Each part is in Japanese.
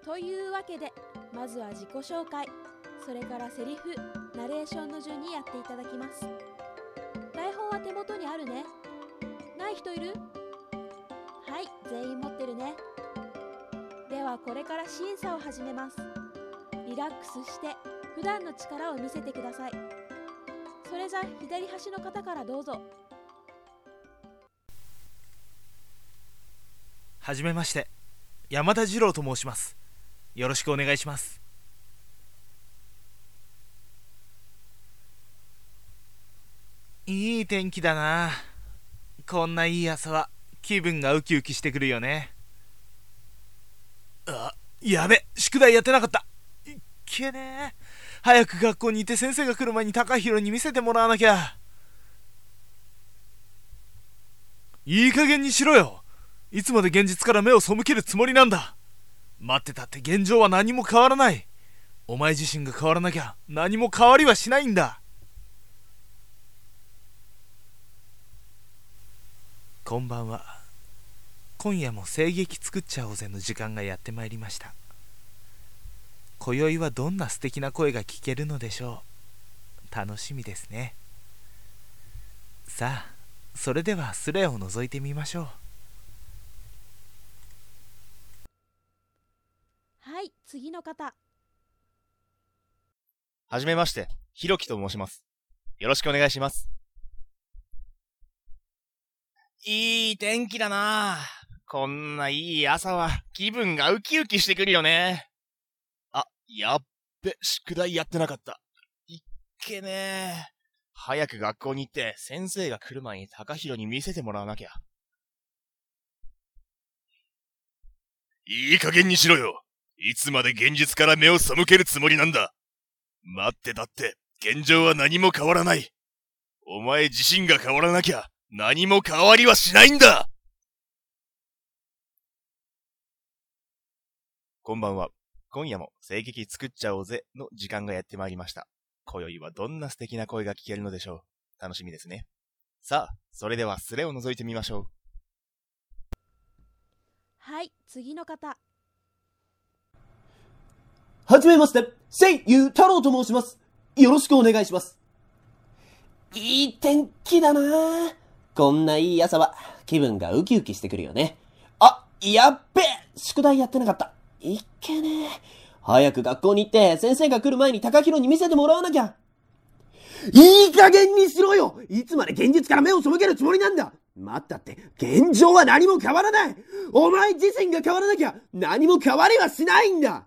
というわけで、まずは自己紹介、それからセリフ、ナレーションの順にやっていただきます。台本は手元にあるね。ない人いる？はい、全員持ってるね。ではこれから審査を始めます。リラックスして普段の力を見せてください。それじゃ左端の方からどうぞ。 はじめまして、山田次郎と申します。よろしくお願いします。いい天気だな。こんないい朝は気分がウキウキしてくるよね。やべ、宿題やってなかった。いっけねえ。早く学校に行って先生が来る前に高弘に見せてもらわなきゃ。いい加減にしろよ。いつまで現実から目を背けるつもりなんだ。待ってたって現状は何も変わらない。お前自身が変わらなきゃ何も変わりはしないんだ。こんばんは。今夜も声劇作っちゃおうぜの時間がやってまいりました。今宵はどんな素敵な声が聞けるのでしょう。楽しみですね。さあ、それではスレを覗いてみましょう。 はい、次の方。 はじめまして、ひろきと申します。よろしくお願いします。いい天気だな。こんないい朝は気分がウキウキしてくるよね。やっべ、宿題やってなかった。いっけねえ。早く学校に行って先生が来る前に高弘に見せてもらわなきゃ。いい加減にしろよ。いつまで現実から目を背けるつもりなんだ。待ってたって現状は何も変わらない。お前自身が変わらなきゃ何も変わりはしないんだ。こんばんは。今夜も声劇作っちゃおうぜの時間がやってまいりました。今宵はどんな素敵な声が聞けるのでしょう。楽しみですね。さあ、それではスレを覗いてみましょう。 はい、次の方。 はじめまして、声優太郎と申します。よろしくお願いします。いい天気だな。こんないい朝は気分がウキウキしてくるよね。やっべ、宿題やってなかった。いっけねえ。早く学校に行って先生が来る前に高弘に見せてもらわなきゃ。いい加減にしろよ。いつまで現実から目を背けるつもりなんだ。待ったって現状は何も変わらない。お前自身が変わらなきゃ何も変わりはしないんだ。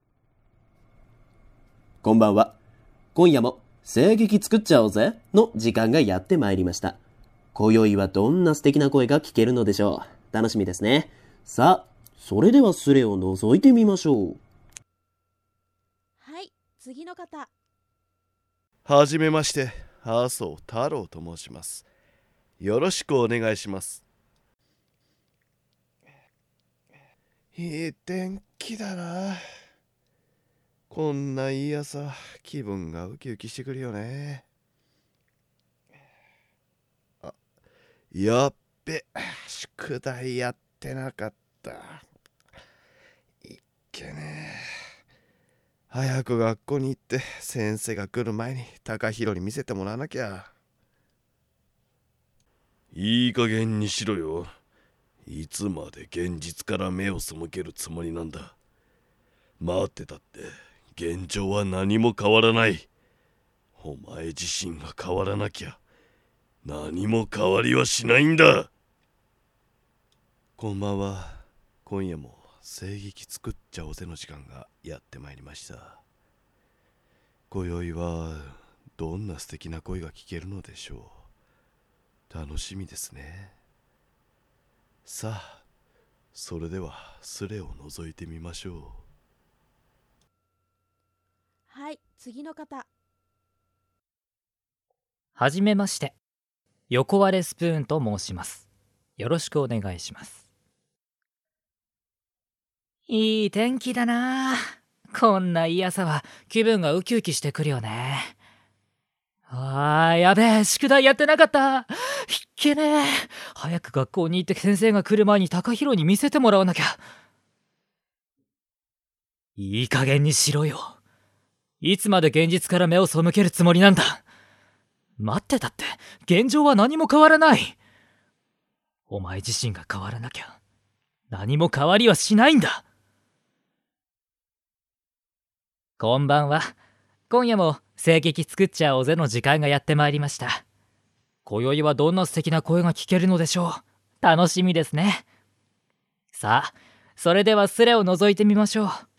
こんばんは。今夜も声劇作っちゃおうぜの時間がやってまいりました。今宵はどんな素敵な声が聞けるのでしょう。楽しみですね。さあ、それではスレを覗いてみましょう。 はい、次の方。 はじめまして、麻生太郎と申します。よろしくお願いします。いい天気だな。こんないい朝、気分がウキウキしてくるよね。やっべ、宿題やってなかった。いっけねえ。早く学校に行って先生が来る前に高弘に見せてもらわなきゃ。いい加減にしろよ。いつまで現実から目を背けるつもりなんだ。待ってたって現状は何も変わらない。お前自身が変わらなきゃ何も変わりはしないんだ。こんばんは。今夜も声劇作っちゃおぜの時間がやってまいりました。今宵はどんな素敵な声が聞けるのでしょう。楽しみですね。さあ、それではスレを覗いてみましょう。 はい、次の方。 はじめまして、横割れスプーンと申します。よろしくお願いします。いい天気だな。こんないい朝は気分がウキウキしてくるよね。やべえ、宿題やってなかった。いっけねえ。早く学校に行って先生が来る前に高弘に見せてもらわなきゃ。 いい加減にしろよ。いつまで現実から目を背けるつもりなんだ。待ってたって現状は何も変わらない。お前自身が変わらなきゃ何も変わりはしないんだ。こんばんは。今夜も声劇作っちゃおうぜの時間がやってまいりました。今宵はどんな素敵な声が聞けるのでしょう。楽しみですね。さあ、それではスレを覗いてみましょう。 はい、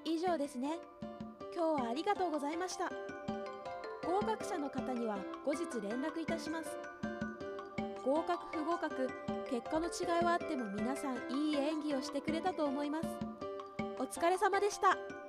以上ですね。今日はありがとうございました。合格者の方には後日連絡いたします。合格不合格、結果の違いはあっても皆さんいい演技をしてくれたと思います。お疲れ様でした。